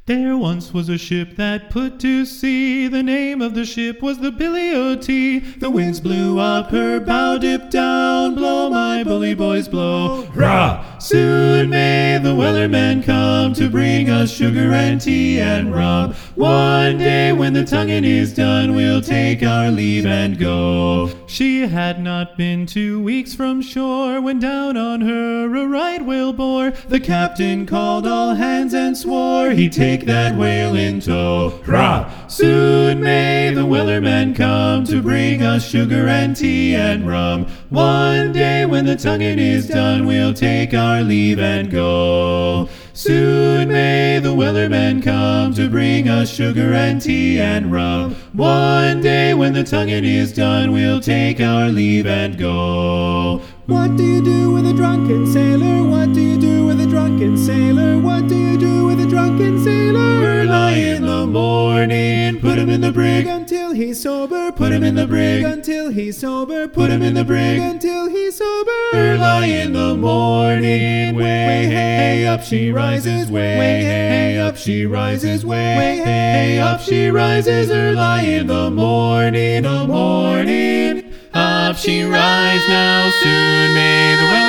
There once was a ship that put to sea. The name of the ship was the Billy O.T. The winds blew up her bow, dipped down. Blow, my bully boys, blow. Hurrah! Soon may the Wellerman come to bring us sugar and tea and rum. One day when the tonguing is done, we'll take our leave and go. She had not been 2 weeks from shore when down on her a right whale bore. The captain called all hands and swore he'd take that whale in tow. Hurrah! Soon may the Wellerman come to bring us sugar and tea and rum. One day when the tonguing is done, we'll take our leave and go. Soon may the Wellerman come to bring us sugar and tea and rum. One day when the tonguing is done, we'll take our leave and go. What do you do with a drunken sailor? What do you do with a drunken sailor? What do you do with a drunken sailor? Early in the morning, put him in the brig until he's sober. Put him in the brig until he's sober. Put him in the brig until he's sober. Early in the morning, way hey up she rises, way hey up she rises, way hey up she rises. Early in the morning, up she rise now. Soon may the